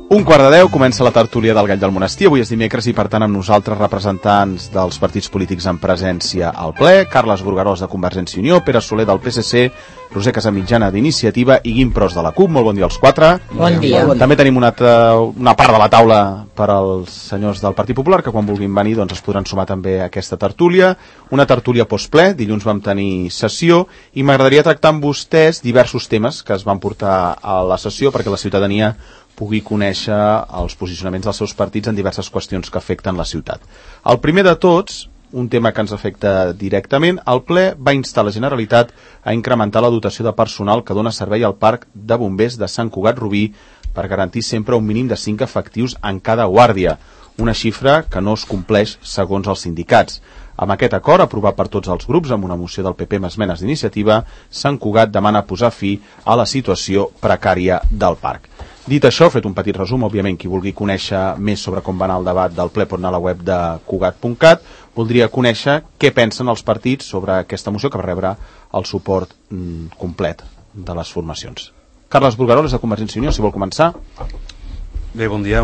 1:15 comença la tertúlia del Gall del Monestir. Avui és dimecres i, per tant, amb nosaltres representants dels partits polítics en presència al ple: Carles Burgarós, de Convergència i Unió, Pere Soler, del PSC, Roser Casamitjana, d'Iniciativa, i Guim Pros, de la CUP. Molt bon dia als quatre. Bon dia. També tenim una part de la taula per als senyors del Partit Popular, que quan vulguin venir doncs es podran sumar també a aquesta tertúlia. Una tertúlia postple. Dilluns vam tenir sessió i m'agradaria tractar amb vostès diversos temes que es van portar a la sessió perquè la ciutadania pugui conèixer els posicionaments dels seus partits en diverses qüestions que afecten la ciutat. El primer de tots, un tema que ens afecta directament: el ple va instar la Generalitat a incrementar la dotació de personal que dona servei al Parc de Bombers de Sant Cugat Rubí per garantir sempre un mínim de 5 efectius en cada guàrdia, una xifra que no es compleix segons els sindicats. Amb aquest acord, aprovat per tots els grups amb una moció del PP amb esmenes d'Iniciativa, Sant Cugat demana posar fi a la situació precària del parc. Dit això, fet un petit resum, òbviament qui vulgui conèixer més sobre com va anar el debat del ple pot anar a la web de cugat.cat. Voldria conèixer què pensen els partits sobre aquesta moció, que va rebre el suport complet de les formacions. Carles Burgarós, de Convergència i Unió, si vol començar. Bé, bon dia.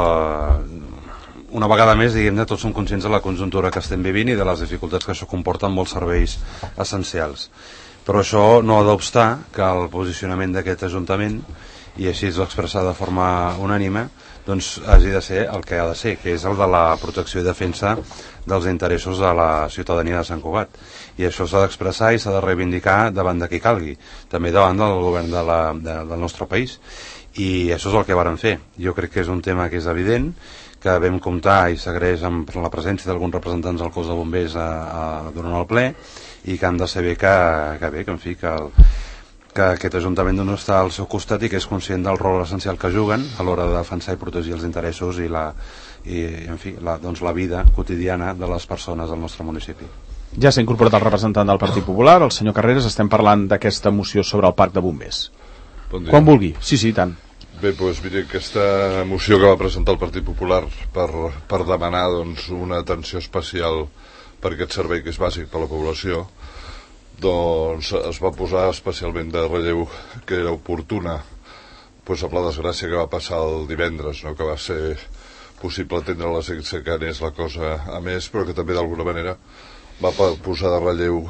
Una vegada més, diguem-ne, tots som conscients de la conjuntura que estem vivint i de les dificultats que això comporta en molts serveis essencials. Però això no ha d'obstar que el posicionament d'aquest Ajuntament, i així es va expressar de forma unànime, doncs hagi de ser el que ha de ser, que és el de la protecció i defensa dels interessos de la ciutadania de Sant Cugat. I això s'ha d'expressar i s'ha de reivindicar davant de qui calgui, també davant del govern del nostre país. I això és el que varen fer. Jo crec que és un tema que és evident, que vam comptar i s'agraeix amb la presència d'alguns representants del cos de bombers durant el ple, i que han de saber que aquest Ajuntament no està al seu costat i que és conscient del rol essencial que juguen a l'hora de defensar i protegir els interessos i la vida quotidiana de les persones del nostre municipi. Ja s'ha incorporat el representant del Partit Popular, el senyor Carreras. Estem parlant d'aquesta moció sobre el Parc de Bombers. Bon dia. Quan vulgui. Sí, tant. Bé, doncs miri, aquesta moció que va presentar el Partit Popular per demanar una atenció especial per aquest servei que és bàsic per a la població, doncs es va posar especialment de relleu que era oportuna amb la desgràcia que va passar el divendres, no? Que va ser possible atendre-la sense que anés la cosa a més, però que també d'alguna manera va posar de relleu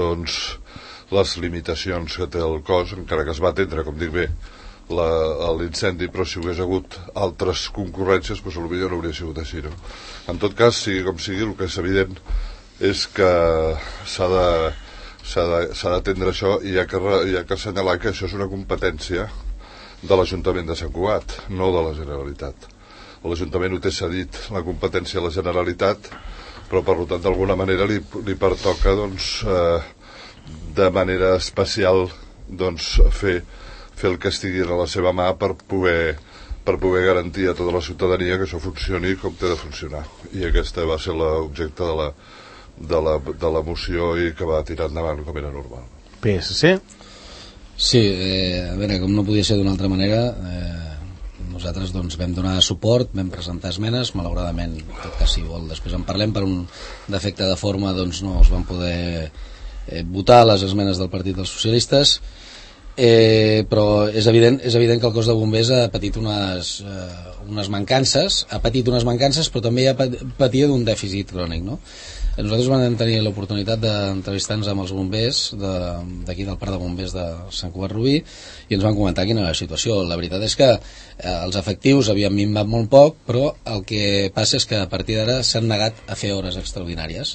les limitacions que té el cos, encara que es va atendre, com dic bé, l'incendi, però si hi hagués hagut altres concurrències potser no hauria sigut així, no? En tot cas, sigui com sigui, el que és evident és que s'ha d'atendre això, i hi ha que assenyalar que això és una competència de l'Ajuntament de Sant Cugat, no de la Generalitat. L'Ajuntament ho té cedit la competència a la Generalitat, però per tant d'alguna manera li pertoca de manera especial fer el que estigui a la seva mà per poder garantir a tota la ciutadania que això funcioni com té de funcionar. I aquesta va ser l'objecte de la moció i que va tirar endavant com era normal. PSC? Sí, a veure, com no podia ser d'una altra manera, nosaltres vam donar suport, vam presentar esmenes, malauradament, en tot cas, si vol, després en parlem, per un defecte de forma no es van poder votar les esmenes del Partit dels Socialistes, però és evident que el cos de bombers ha patit unes mancances, però també patia d'un dèficit crònic, no? Nosaltres vam tenir l'oportunitat d'entrevistar-nos amb els bombers d'aquí del Parc de Bombers de Sant Cugat Rubí i ens van comentar quina era la situació. La veritat és que els efectius havien minvat molt poc, però el que passa és que a partir d'ara s'han negat a fer hores extraordinàries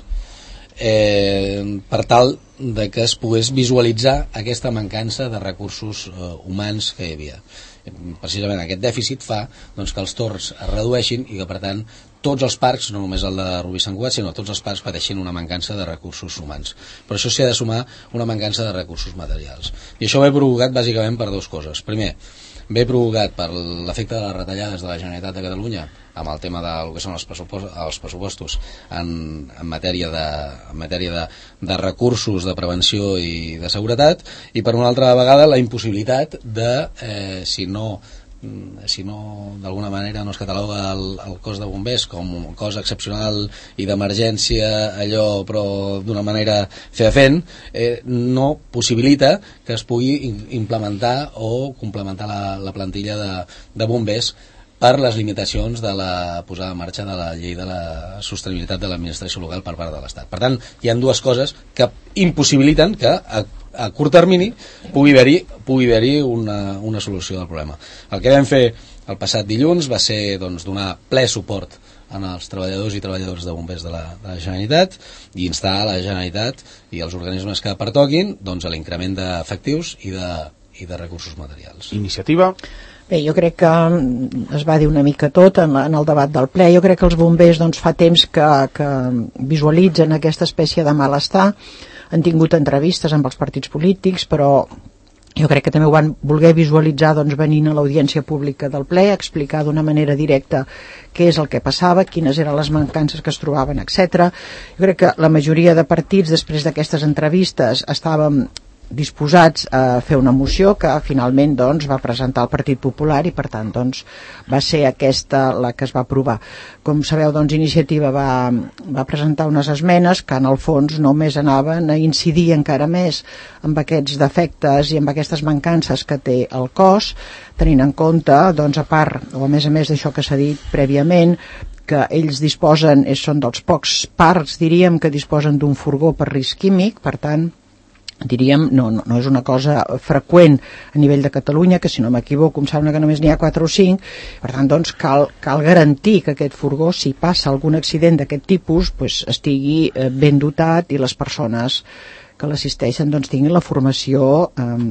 per tal de que es pogués visualitzar aquesta mancança de recursos humans que hi havia. Precisament aquest dèficit fa que els torns es redueixin i que, per tant, tots els parcs, no només el de Rubí Sant Cugat, sinó tots els parcs pateixin una mancança de recursos humans. Però això s'hi ha de sumar una mancança de recursos materials. I això ve provocat bàsicament per dues coses. Primer, ve provocat per l'efecte de les retallades de la Generalitat de Catalunya amb el tema del que són els pressupostos en matèria de recursos de prevenció i de seguretat, i per una altra vegada la impossibilitat de, si no d'alguna manera no es cataloga el cos de bombers com un cos excepcional i d'emergència, allò però d'una manera fefaent, no possibilita que es pugui implementar o complementar la plantilla de bombers per les limitacions de la posada en marxa de la llei de la sostenibilitat de l'administració local per part de l'Estat. Per tant, hi ha dues coses que impossibiliten que a curt termini pugui haver-hi una solució del problema. El que vam fer el passat dilluns va ser donar ple suport als treballadors i treballadores de bombers de la Generalitat i instar a la Generalitat i els organismes que pertoquin a l'increment d'efectius i de recursos materials. Iniciativa? Bé, jo crec que es va dir una mica tot en el debat del ple. Jo crec que els bombers fa temps que visualitzen aquesta espècie de malestar. Han tingut entrevistes amb els partits polítics, però jo crec que també ho van voler visualitzar venint a l'audiència pública del ple, explicar d'una manera directa què és el que passava, quines eren les mancances que es trobaven, etc. Jo crec que la majoria de partits, després d'aquestes entrevistes, estàvem disposats a fer una moció que finalment va presentar el Partit Popular i per tant va ser aquesta la que es va aprovar. Com sabeu, Iniciativa va presentar unes esmenes que en el fons només anaven a incidir encara més amb aquests defectes i amb aquestes mancances que té el cos, tenint en compte, a part o a més d'això que s'ha dit prèviament, que ells són dels pocs parcs, diríem, que disposen d'un furgó per risc químic, per tant diríem, no és una cosa freqüent a nivell de Catalunya, que si no m'equivoco em sembla que només n'hi ha 4 o 5, per tant cal garantir que aquest furgó, si passa algun accident d'aquest tipus, estigui ben dotat i les persones que l'assisteixen tinguin la formació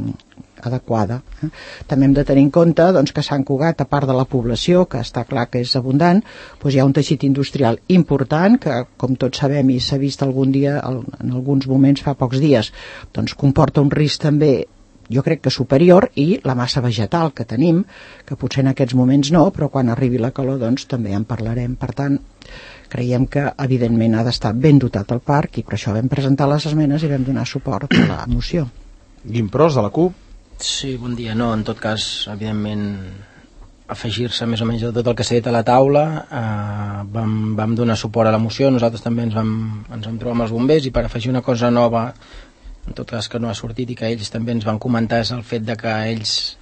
adequada. També hem de tenir en compte que Sant Cugat, a part de la població, que està clar que és abundant, hi ha un teixit industrial important que, com tots sabem i s'ha vist algun dia, en alguns moments fa pocs dies, comporta un risc també, jo crec que superior, i la massa vegetal que tenim, que potser en aquests moments no, però quan arribi la calor també en parlarem. Per tant, creiem que evidentment ha d'estar ben dotat el parc i per això vam presentar les esmenes i vam donar suport a la moció. Guim Pros, de la CUP. Sí, bon dia. No, en tot cas, evidentment, afegir-se més o menys de tot el que s'ha dit a la taula. Vam donar suport a la moció, nosaltres també ens vam trobar amb els bombers, i per afegir una cosa nova, en tot cas que no ha sortit i que ells també ens van comentar, és el fet de que ells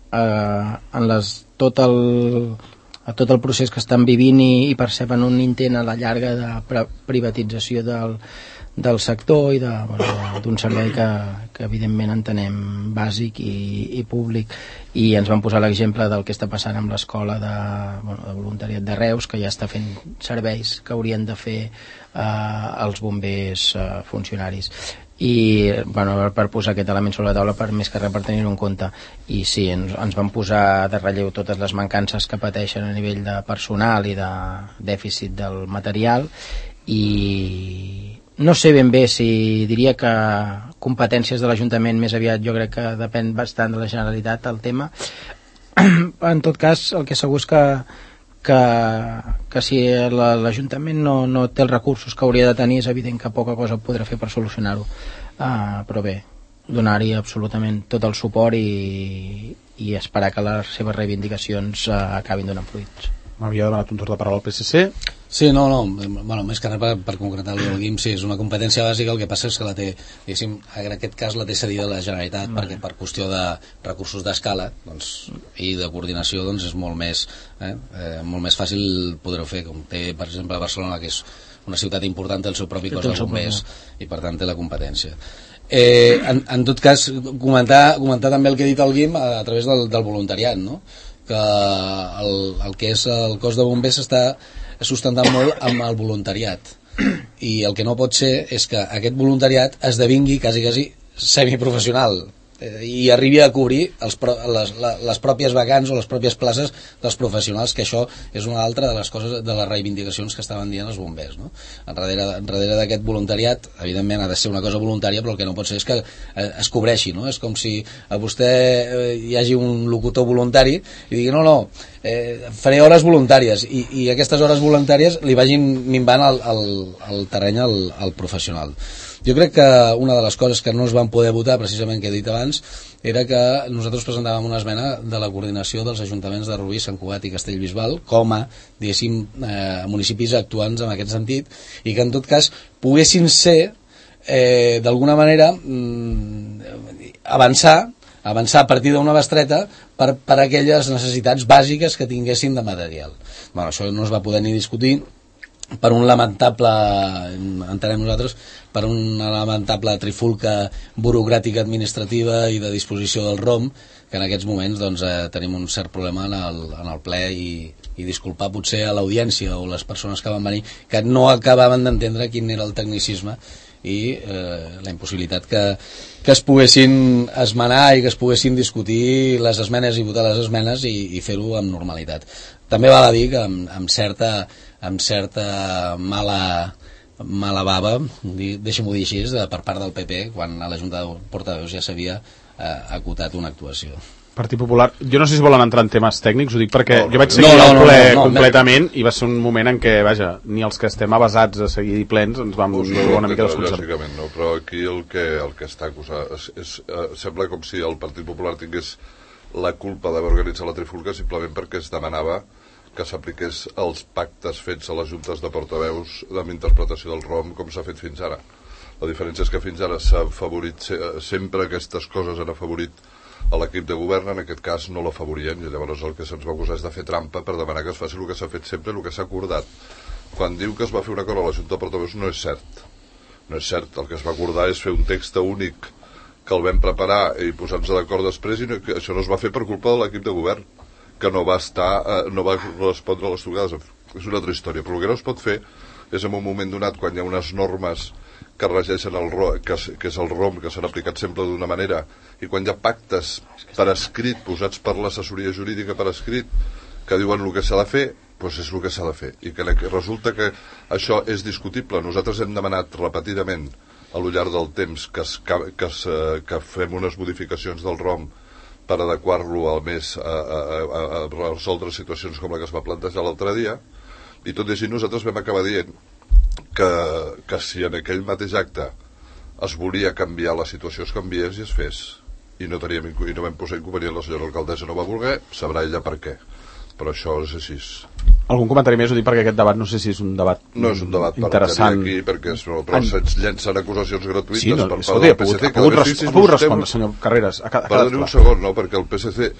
tot el procés que estan vivint i perceben un intent a la llarga de privatització del sector i d'un servei que evidentment entenem bàsic i públic, i ens van posar l'exemple del que està passant amb l'escola de voluntariat de Reus, que ja està fent serveis que haurien de fer els bombers funcionaris. I per posar aquest element sobre la taula, per més que res per tenir-ho en compte, i sí, ens van posar de relleu totes les mancances que pateixen a nivell de personal i de dèficit del material, i no sé ben bé si diria que competències de l'Ajuntament, més aviat jo crec que depèn bastant de la Generalitat el tema. En tot cas, el que segur és que si l'Ajuntament no té els recursos que hauria de tenir, és evident que poca cosa podrà fer per solucionar-ho, però bé, donar-hi absolutament tot el suport i esperar que les seves reivindicacions acabin donant fruits. M'havia demanat un torn de paraula al PSC. Sí, no, més que res per concretar-li el Guim, sí, és una competència bàsica, el que passa és que la té, diguéssim, en aquest cas la té cedida a la Generalitat, perquè per qüestió de recursos d'escala i de coordinació és molt més fàcil poder-ho fer, com té, per exemple, a Barcelona, que és una ciutat important, té el seu propi cos de bombers i per tant té la competència. En tot cas, comentar també el que ha dit el Guim a través del voluntariat, no? Que el que és el cos de bombers està sustentat molt amb el voluntariat, i el que no pot ser és que aquest voluntariat esdevingui quasi semiprofessional i arribi a cobrir les pròpies vacants o les pròpies places dels professionals, que això és una altra de les coses, de les reivindicacions que estaven dient els bombers, no? Darrere d'aquest voluntariat, evidentment ha de ser una cosa voluntària, però el que no pot ser és que es cobreixi, no? És com si a vostè hi hagi un locutor voluntari i digui faré hores voluntàries, i aquestes hores voluntàries li vagin minvant el terreny al professional. Jo crec que una de les coses que no es van poder votar, precisament, que he dit abans, era que nosaltres presentàvem una esmena de la coordinació dels ajuntaments de Rubí, Sant Cugat i Castellbisbal com a, diguéssim, municipis actuants en aquest sentit, i que en tot cas poguessin ser d'alguna manera avançar avançar a partir d'una bestreta per aquelles necessitats bàsiques que tinguessin de material. Bueno, això no es va poder ni discutir per un lamentable, entenem nosaltres, per una lamentable trifulca burocràtica administrativa i de disposició del ROM, que en aquests moments doncs, tenim un cert problema en el ple i disculpar potser a l'audiència o les persones que van venir que no acabaven d'entendre quin era el tecnicisme i la impossibilitat que es poguessin esmenar i que es poguessin discutir les esmenes i votar les esmenes i fer-ho amb normalitat. També val a dir que amb certa mala bava, deixem-ho dir així, per part del PP, quan a la Junta de Portaveus ja s'havia acotat una actuació. Partit Popular, jo no sé si volen entrar en temes tècnics, ho dic perquè jo vaig seguir el ple completament i va ser un moment en què, vaja, ni els que estem avasats a seguir plens ens vam trobar una mica desconcertats. No, però aquí el que està acusat sembla com si el Partit Popular tingués la culpa d'haver organitzat la trifulca simplement perquè es demanava que s'apliqués els pactes fets a les juntes de portaveus amb interpretació del ROM com s'ha fet fins ara. La diferència és que fins ara s'ha afavorit, sempre aquestes coses han afavorit a l'equip de govern, en aquest cas no l'afavorien, i llavors el que se'ns va acusar és de fer trampa per demanar que es faci el que s'ha fet sempre, el que s'ha acordat. Quan diu que es va fer una cosa a la Junta de Portaveus no és cert. No és cert, el que es va acordar és fer un text únic que el vam preparar i posar-nos d'acord després, i això no es va fer per culpa de l'equip de govern, que no va respondre a les trucades. És una altra història, però el que no es pot fer és en un moment donat, quan hi ha unes normes que regeixen que és el ROM, que s'han aplicat sempre d'una manera, i quan hi ha pactes per escrit, posats per l'assessoria jurídica per escrit, que diuen el que s'ha de fer, doncs és el que s'ha de fer. I que resulta que això és discutible. Nosaltres hem demanat repetidament a lo llarg del temps que fem unes modificacions del ROM per adequar-lo al més a resoldre situacions com la que es va plantejar l'altre dia, i tot i així nosaltres vam acabar dient que si en aquell mateix acte es volia canviar la situació es canviés i es fes, i no vam posar inconvenient. La senyora alcaldessa no va voler, sabrà ella per què, però això és així. Algun comentari més? Ho dic perquè aquest debat no sé si és un debat no és un debat interessant aquí, perquè però se'ns llencen acusacions gratuïtes sí, no, per part del PSC. Ha pogut respondre, senyor Carreras. Perdoni un segon, no, perquè el PSC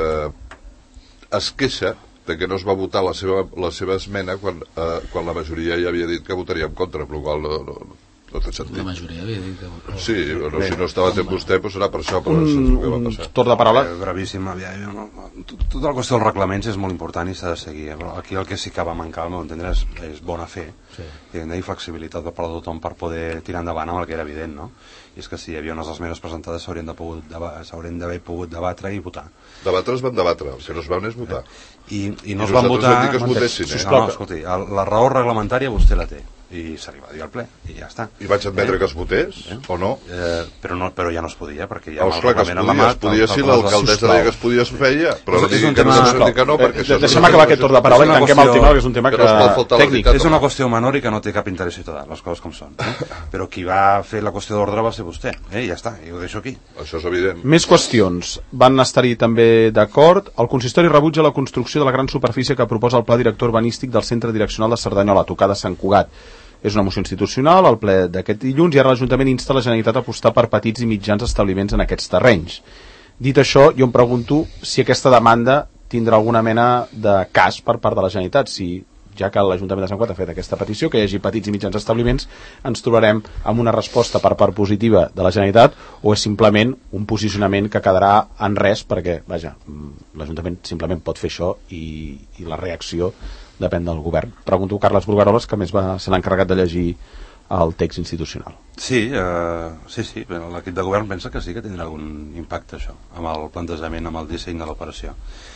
es queixa de que no es va votar la seva esmena quan la majoria ja havia dit que votaria en contra, amb la qual no té sentit. La majoria havia dit que votaria. Sí, però si no estava atent vostè, doncs serà per això, però és el que va passar. Torn de paraula. Gravíssim. Tota la qüestió dels reglaments és molt important i s'ha de seguir. Però aquí el que sí que va mancar, al meu entendre, és bona fe i flexibilitat per part de tothom per poder tirar endavant amb el que era evident, no? I és que si hi havia unes esmenes presentades s'haurien d'haver pogut debatre i votar. Debatre es van debatre, el que no es va és votar. I no es van votar... Que es votessin, No, escolti, la raó reglamentària vostè la té i se li va dir al ple i ja està. I vaig admetre que es votés o no? Però ja no es podia perquè ja clar que es podia si l'alcaldessa deia que es podia es feia, però digui que no s'ha dit que no perquè això... Deixem acabar aquest torn de paraula i tanquem el tema, que és un tema tècnic. És una qüestió menor i que no té cap interès ciutadà, les coses com són, però qui va fer la qüestió d'ordre va ser vostè, i ja està, i ho deixo aquí. Això és evident. Més qüestions. Van estar-hi també d'acord. El consistori rebutja la construcció de la gran superfície que proposa el pla director urbanístic del centre direccional de Cerdanyola, a tocar de Sant Cugat. És una moció institucional, al ple d'aquest dilluns, i ara l'Ajuntament insta la Generalitat a apostar per petits i mitjans establiments en aquests terrenys. Dit això, jo em pregunto si aquesta demanda tindrà alguna mena de cas per part de la Generalitat, si ja que l'Ajuntament de Sant Cugat ha fet aquesta petició, que hi hagi petits i mitjans establiments, ens trobarem amb una resposta per part positiva de la Generalitat, o és simplement un posicionament que quedarà en res, perquè, vaja, l'Ajuntament simplement pot fer això i la reacció depèn del govern. Pregunto a Carles Brugaroles, que més se l'ha encarregat de llegir el text institucional. Sí, l'equip de govern pensa que sí que tindrà algun impacte això, amb el plantejament, amb el disseny de l'operació.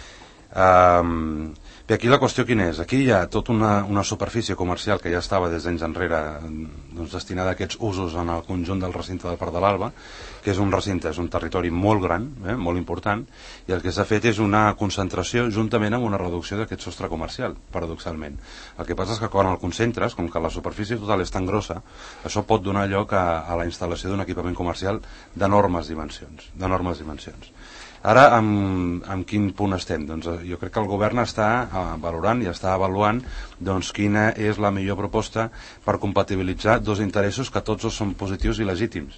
Bé, aquí la qüestió quina és? Aquí hi ha tota una superfície comercial que ja estava des d'anys enrere destinada a aquests usos en el conjunt del recinte del Parc de l'Alba, que és un recinte, és un territori molt gran, molt important, i el que s'ha fet és una concentració juntament amb una reducció d'aquest sostre comercial, paradoxalment. El que passa és que quan el concentres, com que la superfície total és tan grossa, això pot donar lloc a la instal·lació d'un equipament comercial d'enormes dimensions. Ara, en quin punt estem? Doncs jo crec que el govern està valorant i està avaluant doncs, quina és la millor proposta per compatibilitzar dos interessos que tots dos són positius i legítims,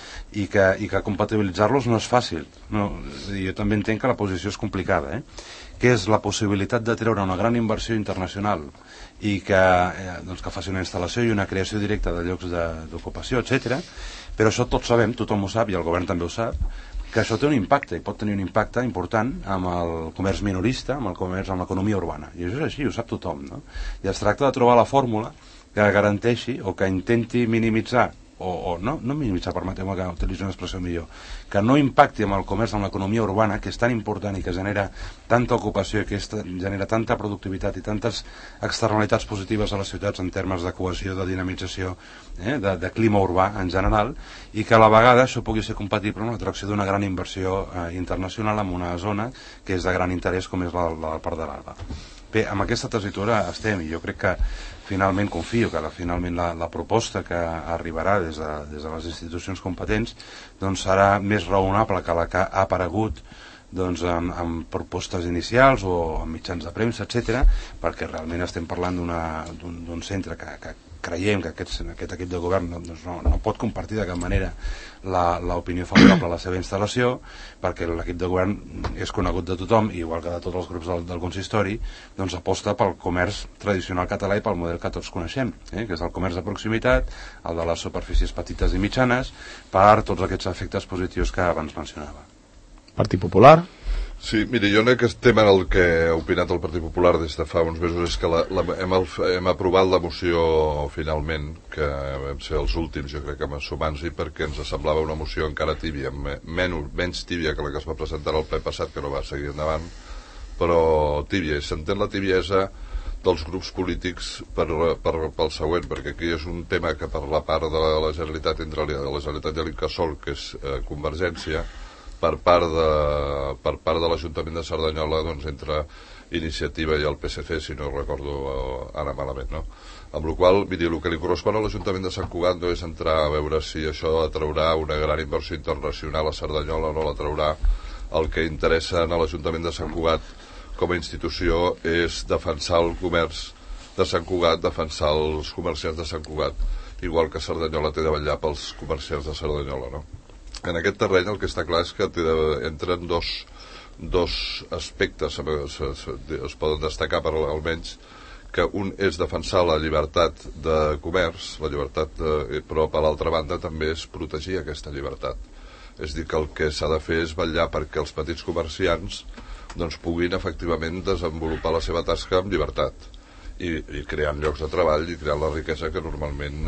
i que compatibilitzar-los no és fàcil. No, jo també entenc que la posició és complicada, que és la possibilitat de treure una gran inversió internacional i que faci una instal·lació i una creació directa de llocs d'ocupació, etc. Però això tots sabem, tothom ho sap i el govern també ho sap, que això té un impacte, i pot tenir un impacte important amb el comerç minorista, amb el comerç, amb l'economia urbana. I això és així, ho sap tothom, no? I es tracta de trobar la fórmula que garanteixi o que intenti minimitzar o no minimitzar, permeteu-me que utilitzi una expressió millor, que no impacti amb el comerç, amb l'economia urbana, que és tan important i que genera tanta ocupació i que genera tanta productivitat i tantes externalitats positives a les ciutats en termes de cohesió, de dinamització, de clima urbà en general, i que a la vegada això pugui ser compatible amb l'atracció d'una gran inversió internacional en una zona que és de gran interès com és la del Parc de l'Alba. Bé, amb aquesta tessitura estem, i jo crec que finalment confio que finalment la proposta que arribarà des de les institucions competents doncs serà més raonable que la que ha aparegut doncs, amb propostes inicials o amb mitjans de premsa, etc., perquè realment estem parlant d'un centre que creiem que aquest equip de govern no pot compartir de cap manera l'opinió favorable a la seva instal·lació, perquè l'equip de govern és conegut de tothom, igual que de tots els grups del consistori, doncs aposta pel comerç tradicional català i pel model que tots coneixem, que és el comerç de proximitat, el de les superfícies petites i mitjanes, per tots aquests efectes positius que abans mencionava. Partit Popular. Sí, miri, jo en aquest tema el que ha opinat el Partit Popular des de fa uns mesos és que hem aprovat la moció finalment, que vam ser els últims, jo crec que sumant-hi, perquè ens semblava una moció encara tíbia, menys tíbia que la que es va presentar al ple passat, que no va seguir endavant, però tíbia, i s'entén la tibiesa dels grups polítics pel següent, perquè aquí és un tema que per la part de la Generalitat, entre la Generalitat i l'Incasòl, que és Convergència, per part de l'Ajuntament de Cerdanyola, doncs entre Iniciativa i el PSC, si no recordo ara malament, no? Amb la qual cosa, miri, el que li correspon a l'Ajuntament de Sant Cugat no és entrar a veure si això atraurà una gran inversió internacional a Cerdanyola o no l'atraurà. El que interessa a l'Ajuntament de Sant Cugat com a institució és defensar el comerç de Sant Cugat, defensar els comerciants de Sant Cugat, igual que Cerdanyola té de vetllar pels comerciants de Cerdanyola, no? En aquest terreny el que està clar és que entren dos aspectes, es poden destacar per almenys, que un és defensar la llibertat de comerç, però per l'altra banda també és protegir aquesta llibertat. És dir, que el que s'ha de fer és vetllar perquè els petits comerciants doncs, puguin efectivament desenvolupar la seva tasca amb llibertat i creant llocs de treball i creant la riquesa que normalment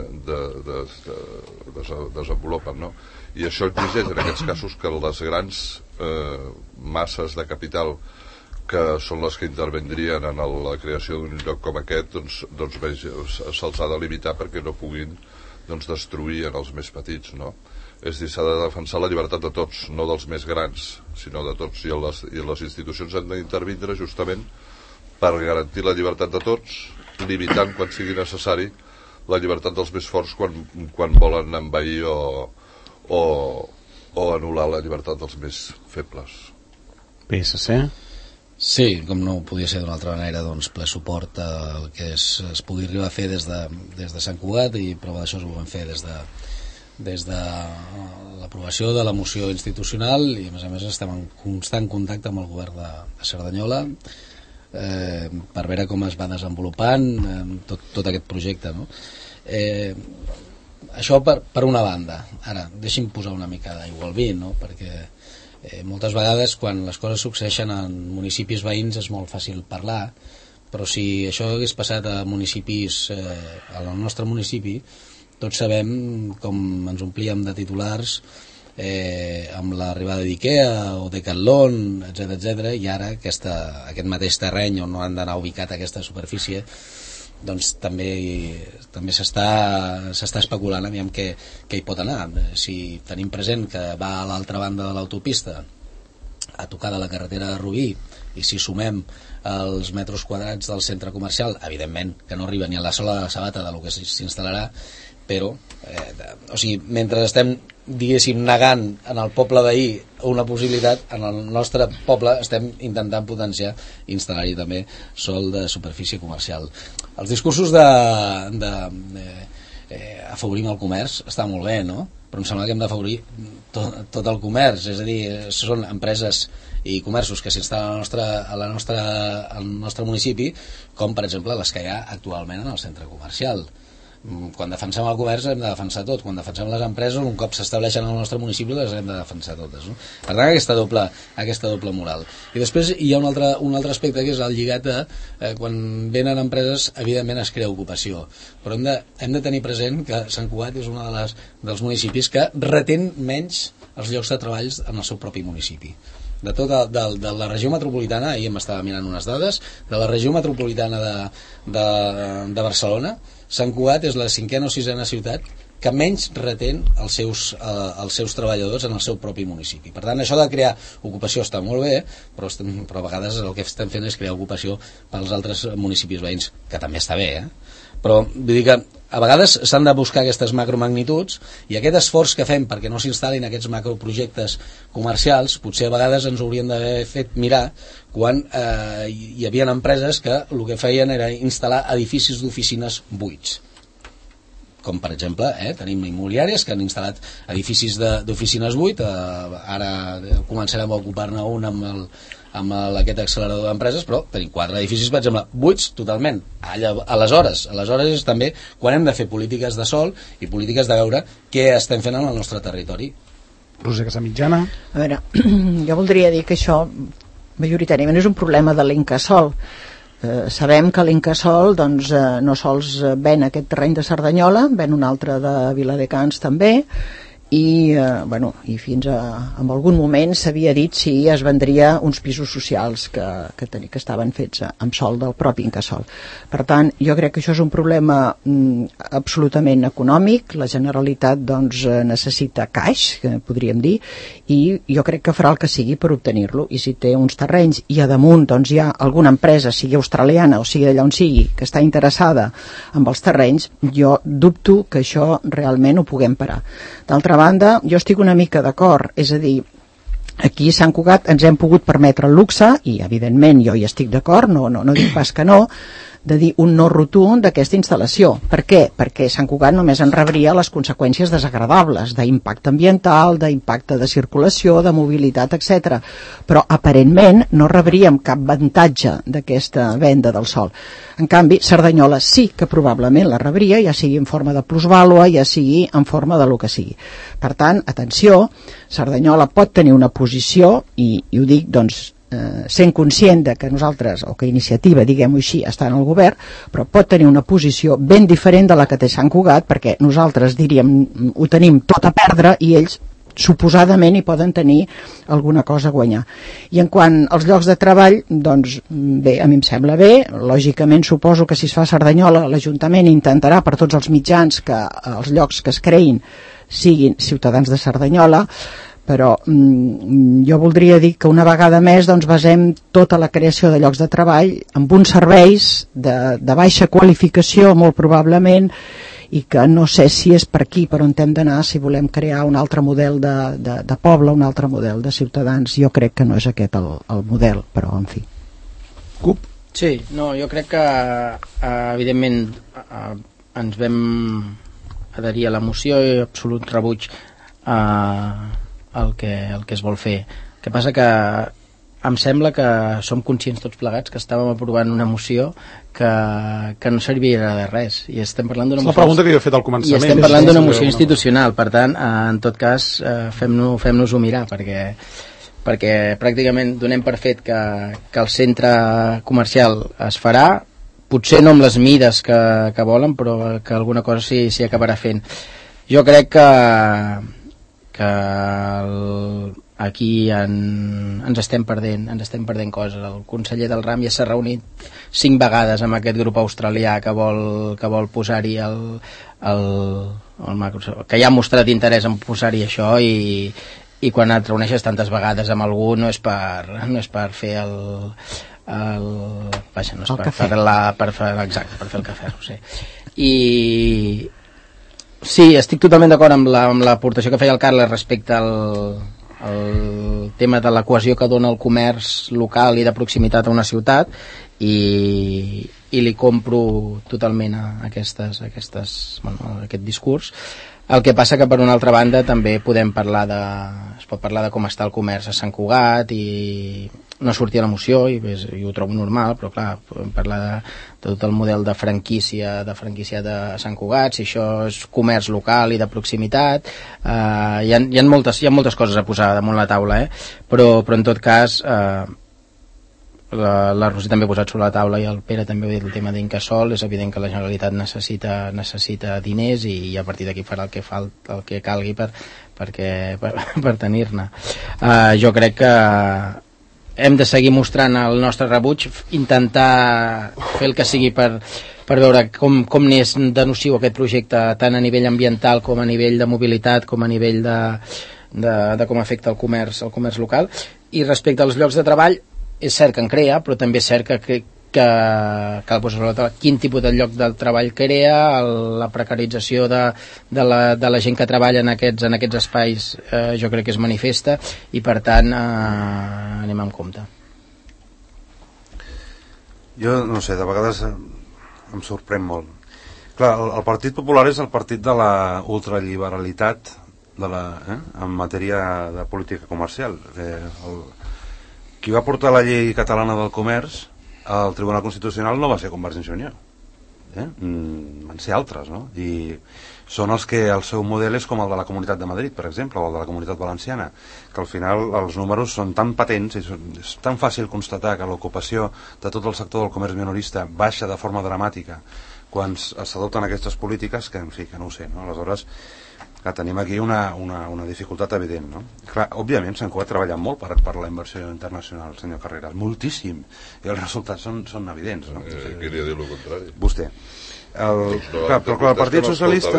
desenvolupen, no? I això exigeix en aquests casos que les grans masses de capital que són les que intervindrien en la creació d'un lloc com aquest doncs se'ls ha de limitar perquè no puguin destruir en els més petits, no? És dir, s'ha de defensar la llibertat de tots, no dels més grans, sinó de tots, i les institucions han d'intervindre justament per garantir la llibertat de tots, limitant quan sigui necessari la llibertat dels més forts quan volen envair o anul·lar la llibertat dels més febles. PSC. Sí, com no podia ser d'una altra manera, doncs ple suport al que es pugui arribar a fer des de Sant Cugat, i prova d'això ho vam fer des de l'aprovació de la moció institucional, i a més estem en constant contacte amb el govern de Cerdanyola per veure com es va desenvolupant tot aquest projecte, no? Això per una banda. Ara, deixi'm posar una mica d'aigua al vi, no? Perquè moltes vegades quan les coses succeeixen en municipis veïns és molt fàcil parlar, però si això hagués passat a municipis, al nostre municipi, tots sabem com ens omplíem de titulars amb l'arribada d'IKEA o Decathlon, etc, i ara aquest mateix terreny on no han d'anar ubicat aquesta superfície, doncs també s'està especulant aviam què hi pot anar. Si tenim present que va a l'altra banda de l'autopista, a tocar de la carretera de Rubí, i si sumem els metres quadrats del centre comercial, evidentment que no arriba ni a la sola de la sabata de lo que s'instal·larà, però o sigui, mentre estem diguéssim negant en el poble veí una possibilitat, en el nostre poble estem intentant potenciar i instal·lar-hi també sòl de superfície comercial. Els discursos afavorim el comerç està molt bé, no? Però em sembla que hem d'afavorir tot el comerç, és a dir, són empreses i comerços que s'instal·len al nostre municipi, com per exemple les que hi ha actualment en el centre comercial. Quan defensem el comerç hem de defensar tot, quan defensem les empreses un cop s'estableixen al nostre municipi les hem de defensar totes, no? Per tant aquesta doble moral. I després hi ha un altre aspecte que és el lligat a quan venen empreses evidentment es crea ocupació, però hem de tenir present que Sant Cugat és un dels municipis que retén menys els llocs de treball en el seu propi municipi. De la regió metropolitana, ahir m'estava mirant unes dades, de la regió metropolitana de Barcelona, Sant Cugat és la 5ª o 6ª ciutat que menys retén els seus treballadors en el seu propi municipi. Per tant, això de crear ocupació està molt bé, però a vegades el que estem fent és crear ocupació pels altres municipis veïns, que també està bé, però vull dir que a vegades s'han de buscar aquestes macromagnituds i aquest esforç que fem perquè no s'instal·lin aquests macroprojectes comercials potser a vegades ens haurien d'haver fet mirar quan hi havia empreses que el que feien era instal·lar edificis d'oficines buits, com per exemple tenim immobiliàries que han instal·lat edificis d'oficines buits, ara començarem a ocupar-ne un amb aquest accelerador d'empreses, però tenim 4 edificis, per exemple, buits totalment. Aleshores és també quan hem de fer polítiques de sòl i polítiques de veure què estem fent en el nostre territori. Roser Casamitjana. A veure, jo voldria dir que això majoritàriament és un problema de l'Incasòl. Sabem que l'Incasòl doncs, no sols ven aquest terreny de Cerdanyola, ven un altre de Viladecans també, i fins en algun moment s'havia dit si es vendria uns pisos socials que estaven fets amb sòl del propi Incasòl. Per tant, jo crec que això és un problema absolutament econòmic. La Generalitat doncs, necessita caix, que podríem dir, i jo crec que farà el que sigui per obtenir-lo, i si té uns terrenys i a damunt doncs, hi ha alguna empresa, sigui australiana o sigui d'allà on sigui, que està interessada en els terrenys, jo dubto que això realment ho puguem parar. D'altra banda, jo estic una mica d'acord, és a dir, aquí a Sant Cugat ens hem pogut permetre el luxe, i evidentment jo hi estic d'acord, no dic pas que no, de dir un no rotund d'aquesta instal·lació. Per què? Perquè Sant Cugat només en rebria les conseqüències desagradables d'impacte ambiental, d'impacte de circulació, de mobilitat, etc. Però aparentment no rebríem cap avantatge d'aquesta venda del sòl. En canvi, Cerdanyola sí que probablement la rebria, ja sigui en forma de plusvàlua, ja sigui en forma de lo que sigui. Per tant, atenció, Cerdanyola pot tenir una posició, i ho dic doncs sent conscient de que nosaltres, o que Iniciativa, diguem-ho així, està en el govern, però pot tenir una posició ben diferent de la que té Sant Cugat, perquè nosaltres diríem ho tenim tot a perdre i ells suposadament hi poden tenir alguna cosa a guanyar. I en quant als llocs de treball, doncs bé, a mi em sembla bé, lògicament suposo que si es fa a Cerdanyola l'Ajuntament intentarà per tots els mitjans que els llocs que es creïn siguin ciutadans de Cerdanyola, però jo voldria dir que una vegada més doncs, basem tota la creació de llocs de treball en uns serveis de baixa qualificació molt probablement, i que no sé si és per aquí per on hem d'anar si volem crear un altre model de poble, un altre model de ciutadans. Jo crec que no és aquest el model, però en fi. Cup? Sí, no, jo crec que evidentment ens vam adherir a la moció i absolut rebuig el que es vol fer. El que passa que em sembla que som conscients tots plegats que estàvem aprovant una moció que no serviria de res, i estem parlant d'una moció... És la pregunta que jo he fet al començament. I estem parlant d'una moció institucional, per tant, en tot cas, fem-nos-ho mirar, perquè pràcticament donem per fet que el centre comercial es farà, potser no amb les mides que volen, però que alguna cosa s'hi acabarà fent. Jo crec que aquí ens estem perdent coses. El conseller del RAM ja s'ha reunit 5 vegades amb aquest grup australià que vol posar-hi que ja ha mostrat interès en posar-hi això, i quan et reuneixes tantes vegades amb algú no és per fer per fer el cafè, no sé. Sí, estic totalment d'acord amb l'aportació que feia el Carles respecte al tema de la cohesió que dona el comerç local i de proximitat a una ciutat, i li compro totalment a aquest discurs. El que passa que per una altra banda també es pot parlar de com està el comerç a Sant Cugat, i no sortia la moció i ho trobo normal, però clar, podem parlar de tot el model de franquícia de Sant Cugat, si això és comerç local i de proximitat. Hi ha moltes coses a posar damunt la taula, però en tot cas la Roser també ha posat sobre la taula, i el Pere també ha dit el tema d'Incasòl. És evident que la Generalitat necessita diners, i a partir d'aquí farà el que calgui per tenir-ne. Jo crec que hem de seguir mostrant el nostre rebuig, intentar fer el que sigui per veure com n'és de nociu aquest projecte, tant a nivell ambiental com a nivell de mobilitat, com a nivell de com afecta el comerç local. I respecte als llocs de treball, és cert que en crea, però també és cert que cal posar sobre la taula quin tipus de lloc de treball crea, la precarització de la gent que treballa en aquests espais. Jo crec que es manifesta, i per tant anem amb compte. Jo no sé, de vegades em sorprèn molt. Clar, el Partit Popular és el partit de la ultraliberalitat en matèria de política comercial. Qui va portar la llei catalana del comerç al Tribunal Constitucional no va ser Convergència i Unió, van ser altres, no? I són els que el seu model és com el de la Comunitat de Madrid, per exemple, o el de la Comunitat Valenciana, que al final els números són tan patents i és tan fàcil constatar que l'ocupació de tot el sector del comerç minorista baixa de forma dramàtica quan s'adopten aquestes polítiques, que en fi, que no ho sé, no? Aleshores, clar, tenim aquí una dificultat evident, no? Clar, òbviament Sant Cugat treballa molt per la inversió internacional, senyor Carreras, moltíssim, i els resultats són evidents, no? Queria dir el contrari. Vostè. Clar, però el Partit Socialista,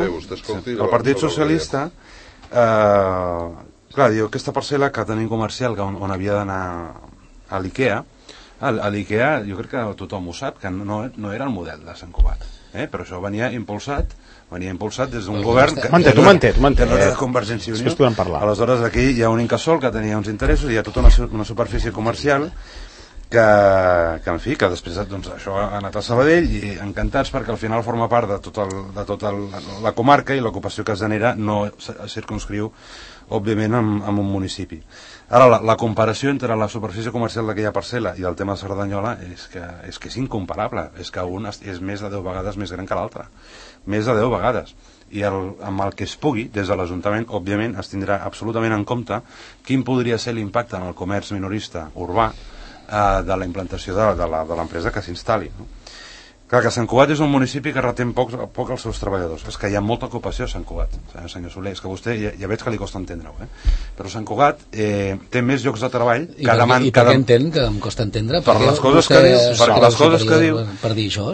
clar, diu, aquesta parcel·la que tenim comercial, on havia d'anar a l'IKEA, a l'IKEA jo crec que tothom ho sap, que no era el model de Sant Cugat, però això venia impulsat des d'un govern que m'entén. No era de Convergència i Unió. Aleshores aquí hi ha un Incasòl que tenia uns interessos, hi ha tota una superfície comercial que en fi, que després doncs, això ha anat a Sabadell, i encantats perquè al final forma part de tota la comarca, i l'ocupació que es genera no es circumscriu òbviament en un municipi. Ara, la comparació entre la superfície comercial d'aquella parcel·la i el tema de Cerdanyola és que és incomparable, és que un és més de 10 vegades més gran que l'altre, més de 10 vegades, i amb el que es pugui des de l'Ajuntament òbviament es tindrà absolutament en compte quin podria ser l'impacte en el comerç minorista urbà de la implantació de l'empresa que s'instal·li, no? Clar, que Sant Cugat és un municipi que retén poc els seus treballadors. És que hi ha molta ocupació a Sant Cugat, senyor Soler, és que vostè ja veig que li costa entendre-ho, però Sant Cugat té més llocs de treball que demanda. I per què entén que em costa entendre? Per les coses que diu, per dir això.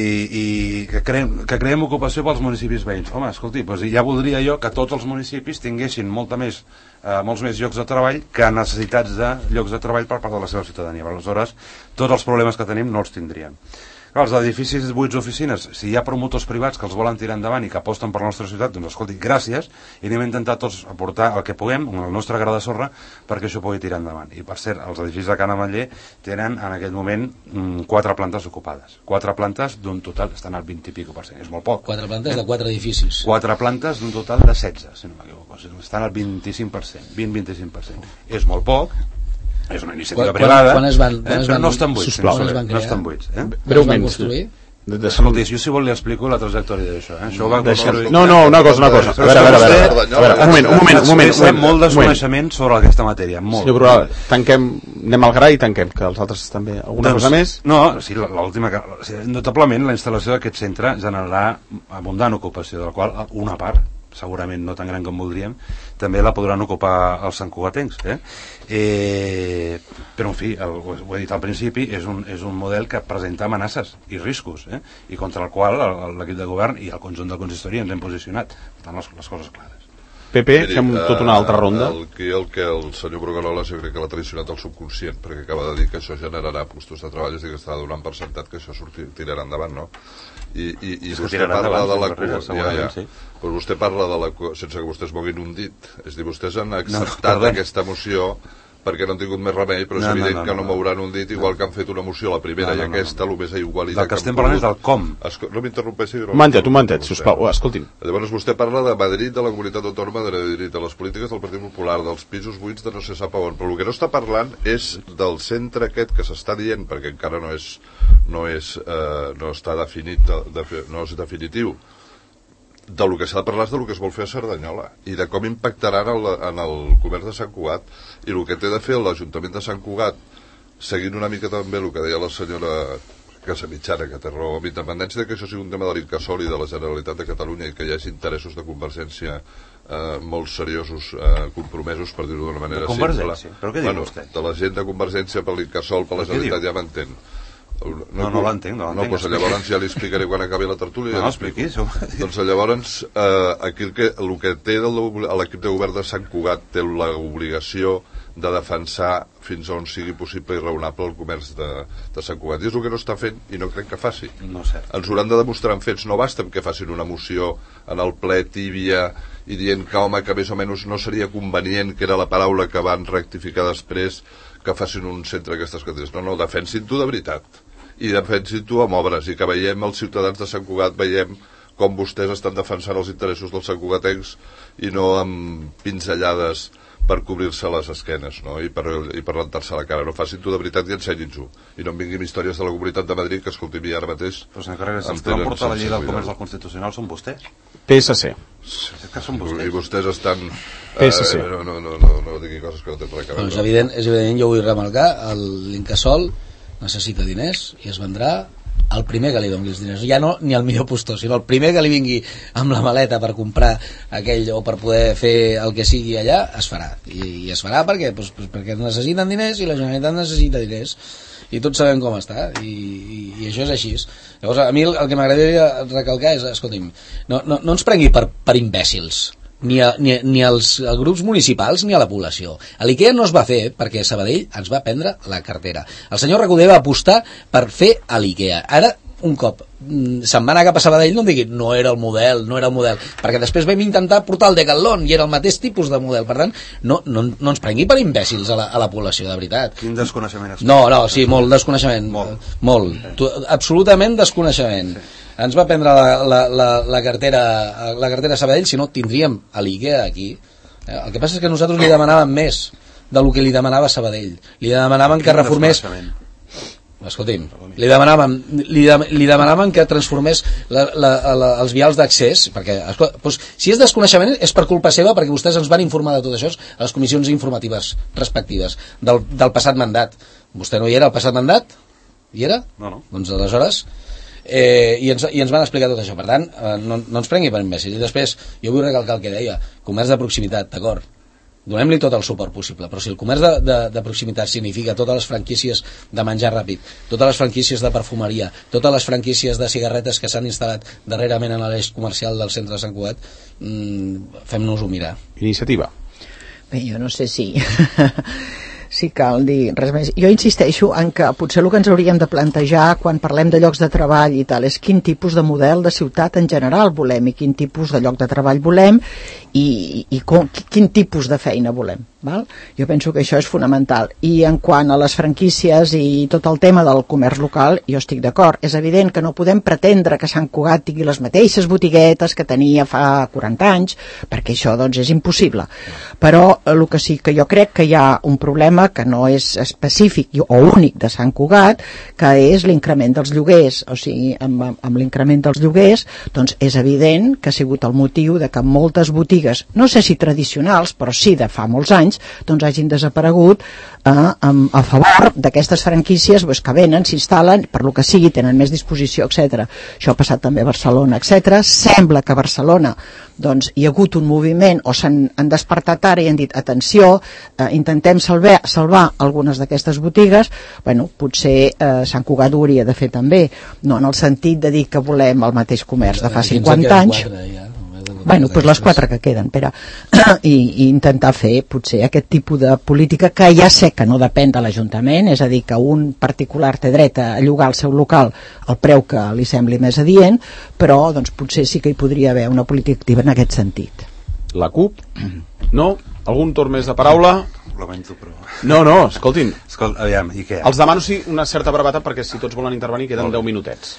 I que creem ocupació pels municipis veïns. Home, escolti, ja voldria jo que tots els municipis tinguessin molts més llocs de treball que necessitats de llocs de treball per part de la seva ciutadania. Aleshores, tots els problemes que tenim no els tindríem. Els edificis buits oficines, si hi ha promotors privats que els volen tirar endavant i que aposten per la nostra ciutat, doncs escolti, gràcies, i anem a intentar tots aportar el que puguem, el nostre gra de sorra, perquè això pugui tirar endavant. I per cert, els edificis de Can Ametller tenen en aquest moment 4 plantes ocupades. 4 plantes d'un total, estan al 20 i pico %, és molt poc. 4 plantes de 4 edificis. 4 plantes d'un total de 16, si no m'equivoco, estan al 25%, 20-25%. És molt poc, és una iniciativa privada, però no estan buits, no estan buits. Breument, escolti, jo si vol li explico la trajectòria d'això. No, una cosa. A veure, un moment. Molt desconeixement sobre aquesta matèria, molt. Senyor Brual, anem al gra i tanquem, que els altres també. Alguna cosa més? No, sí, l'última, notablement la instal·lació d'aquest centre generarà abundant ocupació, de la qual una part, segurament no tan gran com voldríem, també la podran ocupar els santcugatencs, però en fi, ho he dit al principi, és un model que presenta amenaces i riscos, i contra el qual l'equip de govern i el conjunt del consistori ens hem posicionat. Per tant, les coses clares. Pepe, fem tota una altra ronda. El que el senyor Bruguerola jo crec que l'ha traicionat el subconscient, perquè acaba de dir que això generarà postos de treball, és dir, que està donant per sentat que això tirarà endavant, no? I vostè parla de la però vostè parla de la sense que vostès moguin un dit, és dir, vostès han acceptat aquesta moció perquè no han tingut més remei, però és evident que no mouran un dit, igual que han fet una moció, la primera i aquesta, el més igualitat. Del que estem parlant és del com. No m'interrompeixi. Un momentet, sisplau, escolti'm. Llavors vostè parla de Madrid, de la comunitat autònoma de Madrid, de les polítiques del Partit Popular, dels pisos buits de no se sap on, però el que no està parlant és del centre aquest que s'està dient, perquè encara no està definit, no és definitiu, del que s'ha de parlar és del que es vol fer a Cerdanyola i de com impactarà en el comerç de Sant Cugat, i el que té de fer l'Ajuntament de Sant Cugat, seguint una mica també el que deia la senyora Casamitjana, que té raó, amb independència que això sigui un tema de l'Incasòl i de la Generalitat de Catalunya i que hi hagi interessos de Convergència molt seriosos, compromesos, per dir-ho d'una manera simple. De Convergència? Però què diu vostè? De la gent de Convergència per l'Incasòl, per la Generalitat, ja m'entén. No l'entenc. No, doncs llavors ja li explicaré quan acabi la tertúlia. No, expliquis. Doncs llavors, aquí el que té l'equip de govern de Sant Cugat té l'obligació de defensar fins on sigui possible i raonable el comerç de Sant Cugat. I és el que no està fent i no crec que faci. No sé. Ens hauran de demostrar en fets, no basta que facin una moció en el ple tìbia i dient que, home, que més o menys no seria convenient, que era la paraula que van rectificar després, que facin un centre d'aquestes categories. No, defensin-ho de veritat. I defensin-ho amb obres, i que veiem els ciutadans de Sant Cugat, veiem com vostès estan defensant els interessos dels santcugatencs i no amb pinzellades per cobrir-se les esquenes, no? I per rentar-se la cara. No facin-ho de veritat i ensenyin-ho. I no em vinguin històries de la Comunitat de Madrid, que escolti, ara mateix... Però senyor Carreras, els que van portar la llei del comerç del Constitucional són vostès? PSC. És que són vostès. I vostès estan... PSC. No digui coses que no tenen res a veure. És evident, jo vull remarcar, l'Incasòl necessita diners i es vendrà el primer que li doni els diners, ja no ni el millor postor, sinó el primer que li vingui amb la maleta per comprar aquell o per poder fer el que sigui allà, es farà, i es farà perquè necessiten diners i la Generalitat necessita diners i tots sabem com està i això és així. Llavors a mi el que m'agradaria recalcar és, escolti'm, no ens prengui per imbècils ni als grups municipals ni a la població. A l'IKEA no es va fer perquè Sabadell ens va prendre la cartera. El senyor Recoder va apostar per fer a l'IKEA. Ara, un cop se'n va anar cap a Sabadell, no em digui no era el model, perquè després vam intentar portar el Decathlon i era el mateix tipus de model. Per tant, no ens prengui per imbècils a la població, de veritat. Quin desconeixement. No, sí, molt desconeixement. Molt. Absolutament desconeixement. Sí. Ens va prendre la cartera a Sabadell, si no tindríem a l'IKEA aquí. El que passa és que nosaltres li demanàvem més del que li demanava Sabadell. Li demanàvem que reformés... Escolti'm, li demanàvem que transformés els vials d'accés, perquè doncs, si és desconeixement és per culpa seva, perquè vostès ens van informar de tot això a les comissions informatives respectives del passat mandat. Vostè no hi era al passat mandat? Hi era? No. Doncs aleshores... I ens van explicar tot això. Per tant, no ens prengui per imbècils. I després, jo vull recalcar el que deia, comerç de proximitat, d'acord, donem-li tot el suport possible, però si el comerç de proximitat significa totes les franquícies de menjar ràpid, totes les franquícies de perfumeria, totes les franquícies de cigarretes que s'han instal·lat darrerament en l'eix comercial del centre de Sant Cugat, fem-nos-ho mirar. Iniciativa. Bé, jo no sé si cal dir res més. Jo insisteixo en que potser el que ens hauríem de plantejar quan parlem de llocs de treball i tal és quin tipus de model de ciutat en general volem i quin tipus de lloc de treball volem i quin tipus de feina volem. Val? Jo penso que això és fonamental. I en quant a les franquícies i tot el tema del comerç local, jo estic d'acord. És evident que no podem pretendre que Sant Cugat tingui les mateixes botiguetes que tenia fa 40 anys, perquè això doncs és impossible. Però el que sí que jo crec que hi ha un problema que no és específic o únic de Sant Cugat, que és l'increment dels lloguers. O sigui, amb l'increment dels lloguers, doncs és evident que ha sigut el motiu de que moltes botigues, no sé si tradicionals, però sí de fa molts anys, doncs hagin desaparegut a favor d'aquestes franquícies que venen, s'instal·len, per lo que sigui, tenen més disposició, etc. Això ha passat també a Barcelona, etc. Sembla que a Barcelona doncs, hi ha hagut un moviment o s'han despertat ara i han dit atenció, intentem salvar algunes d'aquestes botigues. Bueno, potser Sant Cugat ho hauria de fer també, no en el sentit de dir que volem el mateix comerç de fa 50 anys. Bueno, doncs les 4 que queden, Pere. I intentar fer potser aquest tipus de política que ja sé que no depèn de l'Ajuntament, és a dir, que un particular té dret a llogar el seu local al preu que li sembli més adient, però doncs, potser sí que hi podria haver una política activa en aquest sentit. La CUP? No? Algun torn més de paraula? Lamento, però... No, escoltin. Aviam, i què? Els demano sí una certa brevetat perquè si tots volen intervenir queden 10 minutets.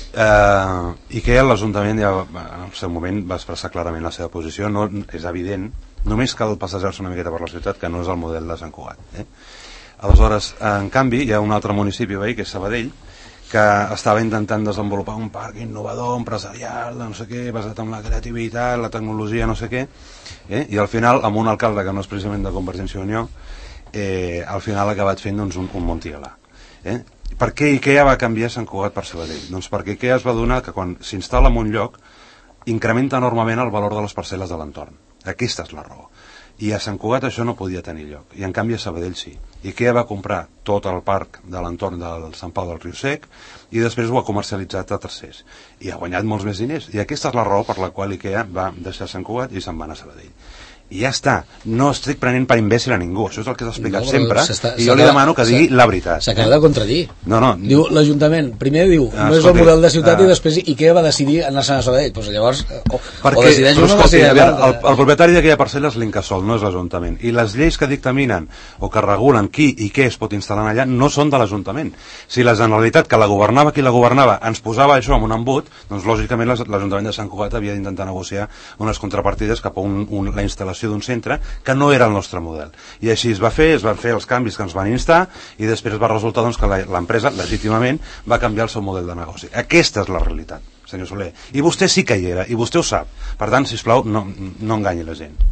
IKEA, l'Ajuntament ja en el seu moment va expressar clarament la seva posició, no, és evident, només cal passejar-se una miqueta per la ciutat que no és el model de Sant Cugat. Aleshores, en canvi, hi ha un altre municipi veí, que és Sabadell, que estava intentant desenvolupar un parc innovador, empresarial, no sé què, basat en la creativitat, la tecnologia, no sé què, i al final, amb un alcalde que no és precisament de Convergència i Unió, al final ha acabat fent doncs, un Montigalà. Per què IKEA va canviar Sant Cugat per Sabadell? Doncs perquè IKEA es va donar que quan s'instal·la en un lloc incrementa enormement el valor de les parcel·les de l'entorn. Aquesta és la raó. I a Sant Cugat això no podia tenir lloc, i en canvi a Sabadell sí. IKEA va comprar tot el parc de l'entorn del Sant Pau del Riu Sec i després ho ha comercialitzat a tercers i ha guanyat molts més diners, i aquesta és la raó per la qual IKEA va deixar Sant Cugat i se'n va anar a Sabadell. I ja està, no estic prenent per imbècil a ningú, això és el que s'ha explicat sempre, i jo li demano que digui la veritat. S'acaba de contradir. No. Diu l'Ajuntament, primer diu, no és el model de ciutat, i després IKEA va decidir anar-se'n a Sabadell. Doncs llavors, o decideix un o decideix l'altre. El propietari d'aquella parcel·la és l'Incasòl, no és l'Ajuntament, i les lleis que dictaminen o que regulen qui i què es pot instal·lar allà no són de l'Ajuntament. Si la Generalitat, que la governava qui la governava, ens posava això amb un embut, doncs lògicament l'Ajuntament de Sant Cugat havia d'intentar negociar unes contrapartides cap a la instal·lació d'un centre que no era el nostre model, i així es van fer els canvis que ens van instar, i després va resultar doncs, que l'empresa legítimament va canviar el seu model de negoci. Aquesta és la realitat, senyor Soler, i vostè sí que hi era, i vostè ho sap. Per tant, sisplau, no enganyi la gent.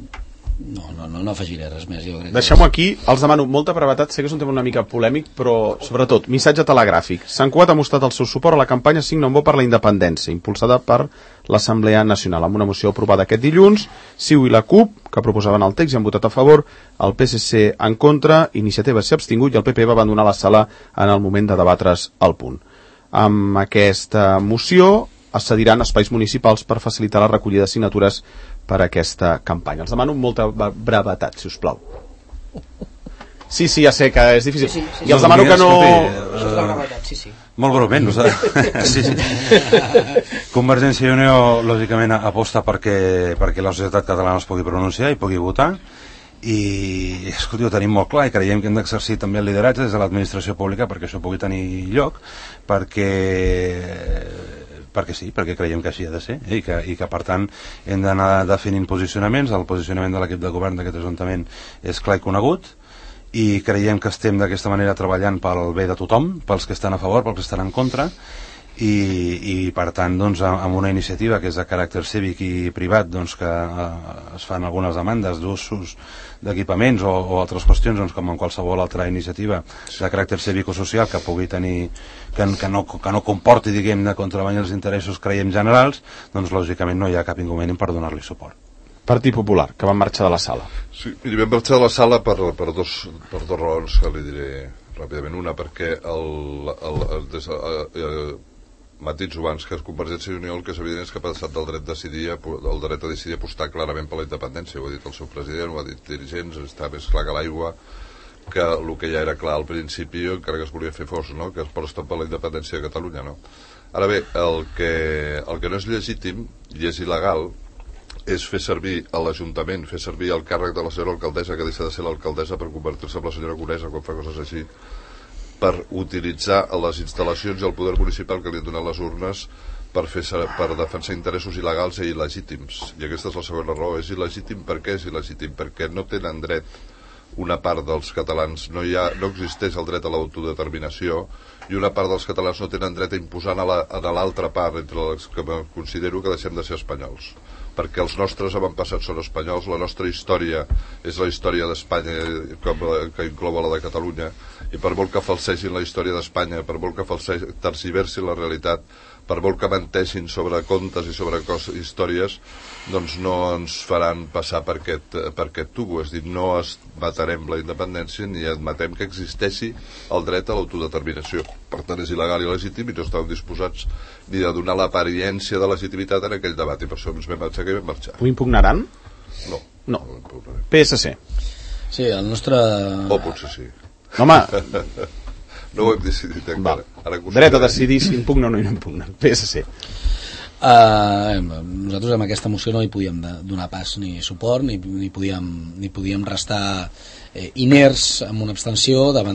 No afegiré res més, jo crec. Deixem-ho aquí, els demano molta brevetat, sé que és un tema una mica polèmic, però sobretot, missatge telegràfic. Sant Cugat ha mostrat el seu suport a la campanya Signa un vot per la independència, impulsada per l'Assemblea Nacional, amb una moció aprovada aquest dilluns. CiU i la CUP, que proposaven el text, i han votat a favor, el PSC en contra, Iniciativa s'ha abstingut i el PP va abandonar la sala en el moment de debatre's el punt. Amb aquesta moció es cediran espais municipals per facilitar la recollida de signatures per a aquesta campanya. Els demano molta brevetat, si us plau. Sí, ja sé que és difícil. Sí. I els demano que no... Això és la brevetat, sí. Molt breument, sí. Convergència i Unió, lògicament, aposta perquè la societat catalana es pugui pronunciar i pugui votar, i escolti, ho tenim molt clar i creiem que hem d'exercir també el lideratge des de l'administració pública perquè això pugui tenir lloc, perquè sí, perquè creiem que així ha de ser, i que per tant hem d'anar definint posicionaments. El posicionament de l'equip de govern d'aquest Ajuntament és clar i conegut, i creiem que estem d'aquesta manera treballant pel bé de tothom, pels que estan a favor, pels que estan en contra, i per tant doncs, amb una iniciativa que és de caràcter cívic i privat, doncs, que es fan algunes demandes d'usos d'equipaments o altres qüestions, doncs, com en qualsevol altra iniciativa de caràcter cívico-social que pugui tenir que no comporti, diguem-ne, contravenir els interessos, creiem, generals, doncs lògicament no hi ha cap inconvenient per donar-li suport. Partit Popular, que van marxar de la sala. Sí, miri, vam marxar de la sala per dos raons que li diré ràpidament. Una, perquè matitzo abans que Convergència i Unió el que és evident és que ha passat del dret a decidir a apostar clarament per la independència. Ho ha dit el seu president, ho ha dit dirigents, està més clar que l'aigua, que el que ja era clar al principi, encara que es volia fer fos, no? Que es aposta per la independència de Catalunya, no? Ara bé, el que no és legítim i és il·legal és fer servir a l'Ajuntament, fer servir el càrrec de la senyora alcaldessa, que deixa de ser l'alcaldessa, per convertir-se en la senyora Conesa quan fa coses així, per utilitzar les instal·lacions i el poder municipal que li han donat les urnes per defensar interessos il·legals i il·legítims. I aquesta és la segona raó. És il·legítim. Per què és il·legítim? Perquè no tenen dret una part dels catalans, no existeix el dret a l'autodeterminació, i una part dels catalans no tenen dret a imposar a l'altra part, entre els que considero que deixem de ser espanyols, perquè els nostres avantpassats són espanyols, la nostra història és la història d'Espanya que inclou la de Catalunya, i per molt que falsegin la història d'Espanya, per molt que tergiversin la realitat, per molt que menteixin sobre contes i sobre històries, doncs no ens faran passar per aquest tubo. És dir, no matarem la independència ni admetem que existeixi el dret a l'autodeterminació. Per tant, és il·legal i legítim i no estàvem disposats ni a donar l'apariència de legitimitat en aquell debat, i per això ens vam aixecar i vam marxar. Ho impugnaran? No. No. PSC. Sí, el nostre... O potser sí. Home... No ho hem decidit encara. Dret a decidir si impugna o no impugna. PSC. Nosaltres amb aquesta moció no hi podíem donar pas ni suport ni podíem restar inerts amb una abstenció davant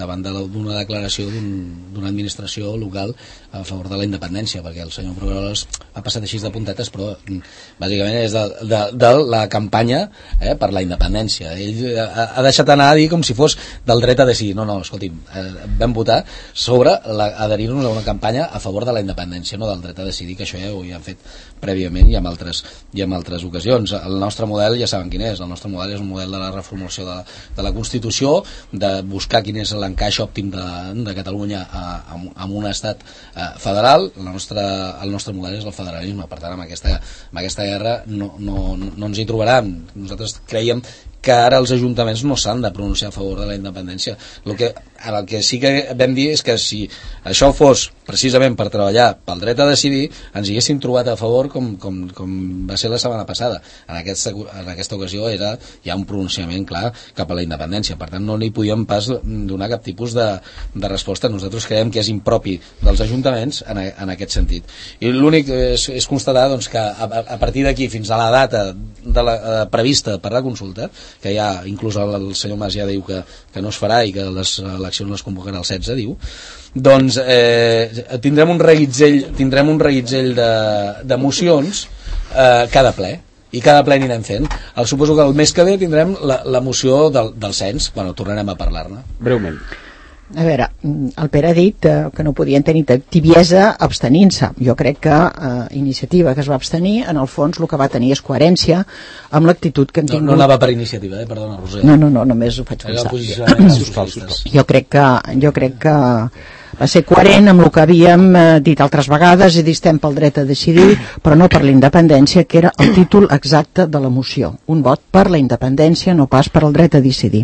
d'una declaració d'una administració local a favor de la independència, perquè el senyor Proveroles ha passat així de puntetes, però bàsicament és de la campanya per la independència. Ell ha deixat anar a dir com si fos del dret a decidir. No, escolti'm, vam votar sobre adherir-nos a una campanya a favor de la independència, no del dret a decidir, que això ja ho hem fet prèviament i en altres ocasions. El nostre model ja saben quin és. El nostre model és un model de la reformulació de la Constitució, de buscar quin és l'encaix òptim de Catalunya en un estat federal. El nostre model és el federalisme. Per tant, amb aquesta guerra no ens hi trobaran. Nosaltres creiem que ara els ajuntaments no s'han de pronunciar a favor de la independència. El que sí que vam dir és que si això fos precisament per treballar pel dret a decidir, ens hi haguéssim trobat a favor com va ser la setmana passada. En aquesta ocasió hi ha un pronunciament clar cap a la independència. Per tant, no li podíem pas donar cap tipus de resposta. Nosaltres creiem que és impropi dels ajuntaments en aquest sentit. I l'únic és constatar doncs, que a partir d'aquí fins a la data prevista per la consulta, que ja inclús el senyor Mas ja diu que no es farà i que les eleccions les convocarà el 16, diu, doncs tindrem un reguitzell de mocions cada ple, i cada ple anirem fent. Suposo que el mes que ve tindrem la moció del cens, bueno, tornarem a parlar-ne. Breument. A veure, el Pere ha dit que no podien tenir tibiesa abstenint-se. Jo crec que Iniciativa, que es va abstenir, en el fons el que va tenir és coherència amb l'actitud que hem tingut. No anava per Iniciativa, perdona, Roser. No, només ho faig pensar. Jo crec que va ser coherent amb el que havíem dit altres vegades, i dir estem pel dret a decidir, però no per la independència, que era el títol exacte de la moció. Un vot per la independència, no pas per el dret a decidir.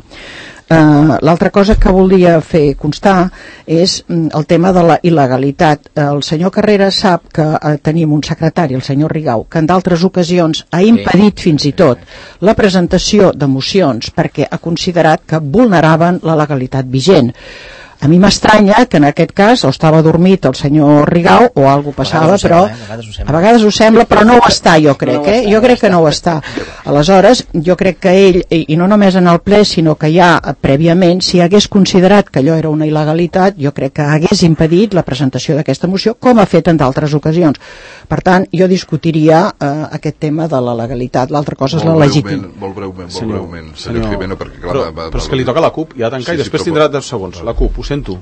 L'altra cosa que volia fer constar és el tema de la il·legalitat. El senyor Carrera sap que tenim un secretari, el senyor Rigau, que en d'altres ocasions ha impedit fins i tot la presentació de mocions perquè ha considerat que vulneraven la legalitat vigent. A mi m'estranya que en aquest cas o estava dormit el senyor Rigau o alguna cosa passava, però a vegades ho sembla, però no ho està, jo crec, jo crec que no ho està. Aleshores, jo crec que ell, i no només en el ple, sinó que ja prèviament, si hagués considerat que allò era una il·legalitat, jo crec que hagués impedit la presentació d'aquesta moció, com ha fet en d'altres ocasions. Per tant, jo discutiria aquest tema de la legalitat. L'altra cosa és la legitimitat. Molt breument, senyor Jimeno, perquè clar... Però és que li toca a la CUP, ja tancar, i després tindrà 10 segons. La CUP, ho sento.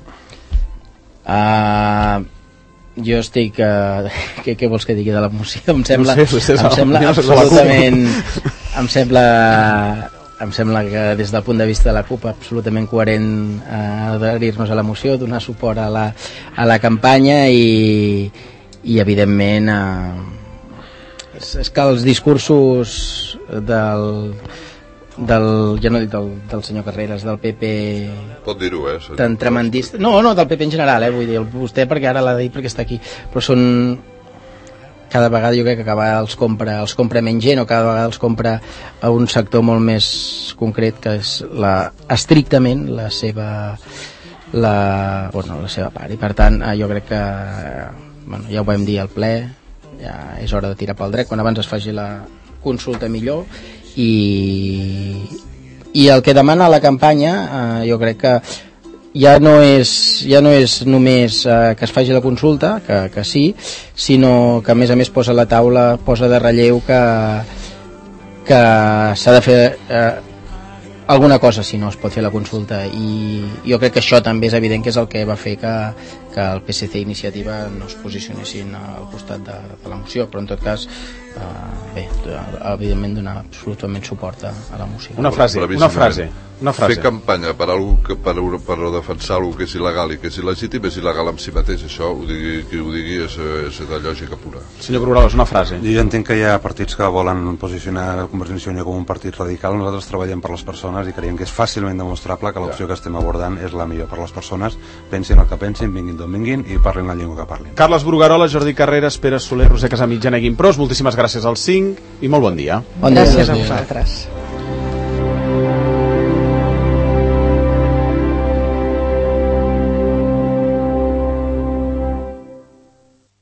Jo estic... Què vols que digui de la moció? Em sembla absolutament... Em sembla que des del punt de vista de la CUP absolutament coherent adherir-nos a la moció, donar suport a la campanya i evidentment és que els discursos del ja no dic del senyor Carreras, del PP, pot dir-ho, tan tremendista, no, del PP en general, vull dir, vostè perquè ara l'ha dit perquè està aquí, però són cada vegada jo crec que cada vegada els compra menys gent, o cada vegada els compra a un sector molt més concret, que és estrictament la seva part, i per tant jo crec que ja ho vam dir al ple, ja és hora de tirar pel dret, quan abans es faci la consulta millor, i el que demana la campanya jo crec que ja no és només que es faci la consulta, que sí, sinó que a més posa a la taula, posa de relleu que s'ha de fer alguna cosa si no es pot fer la consulta, i jo crec que això també és evident que és el que va fer que el PSC i Iniciativa no es posicionessin al costat de la moció, però en tot cas evidentment donar absolutament suport a la moció. Una frase. Fer campanya per defensar algú que és il·legal i que és il·legítim és il·legal en si mateix. Això, qui ho digui, és de lògica pura. Senyor Brugueroles, una frase. Jo entenc que hi ha partits que volen posicionar Convergència i Unió com un partit radical. Nosaltres treballem per les persones i creiem que és fàcilment demostrable que l'opció que estem abordant és la millor per les persones. Pensin el que pensin, vinguin d'on vinguin i parlin la llengua que parlin. Carles Brugueroles, Jordi Carreras, Pere Soler, Roser Casamitjana i Guim Pros, moltíssimes gràcies als 5 i molt bon dia. Gràcies a vosaltres.